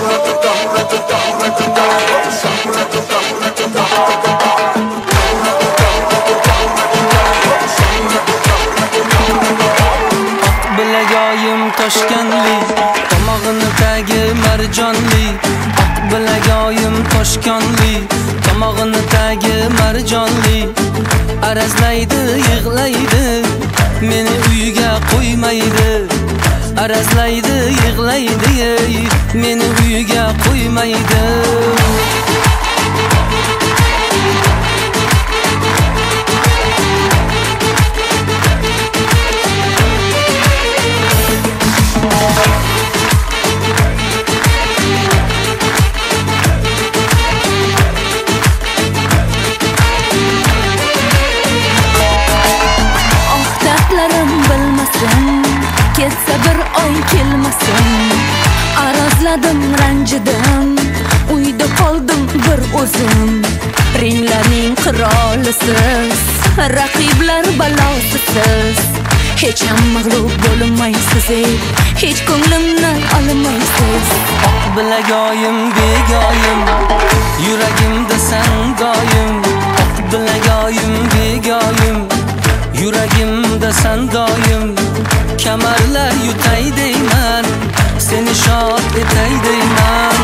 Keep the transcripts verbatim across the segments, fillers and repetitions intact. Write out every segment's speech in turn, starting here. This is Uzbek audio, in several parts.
Bilagayim toshkanli, tomog'ini tagi marjonli. Oq bilagayim toshkanli, tomog'ini tagi marjonli. Arazlaydi, yig'laydi, meni uyiga qo'ymaydi. Arazlaydi, yig'laydi, meni uyiga qo'ymaydi. Ketsa bir oy kelmasin, arazladim, ranjidim, uyda qoldim bir o'zim. Ringlarning qirolisiz, raqiblar balosisiz, hech ham mag'lub bo'lmaysiz, hech ko'nglimni olmaysiz. Oq bilagayim begoyim, yuragimda sen doim. Oq bilagayim begoyim, yuragimda sen doim. Kamarlar yutay deyman, seni shod etay deyman.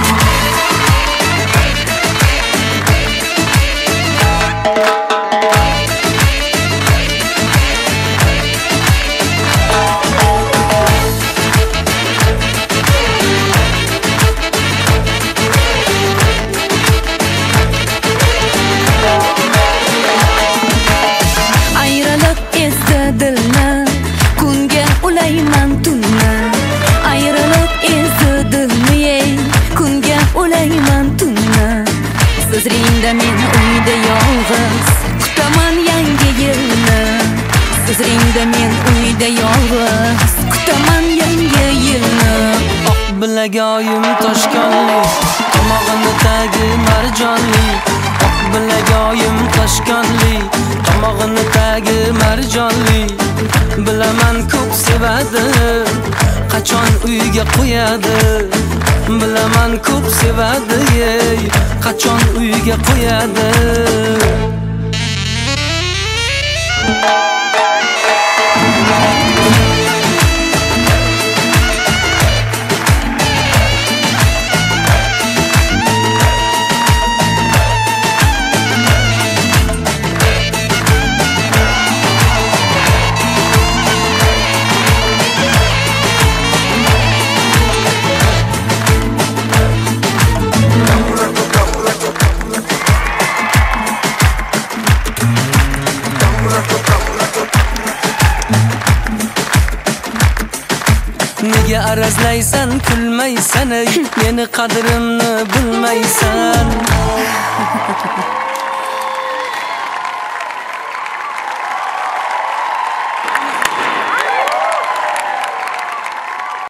Ayrılık ezdi dilni, kunga ulayman tunni. Ayrılık ezdi dilni, kunga ulayman tunni. Sizringda men uyda yolg'iz, kutaman yangi yilni. Sizringda men uyda yolg'iz, kutaman yangi yilni. Oq bilagayim toshkanli, tomog'ini tagi marjonli. Oq bilagayim toshkanli, tomog'ini tagi marjonli. Bilaman ko'p sevadi, qachon uyga qo'yadi. Bilaman ko'p sevadi, qachon uyga qo'yadi. Nega arazlaysan, kulmaysan, ey, meni qadrimni bilmaysan.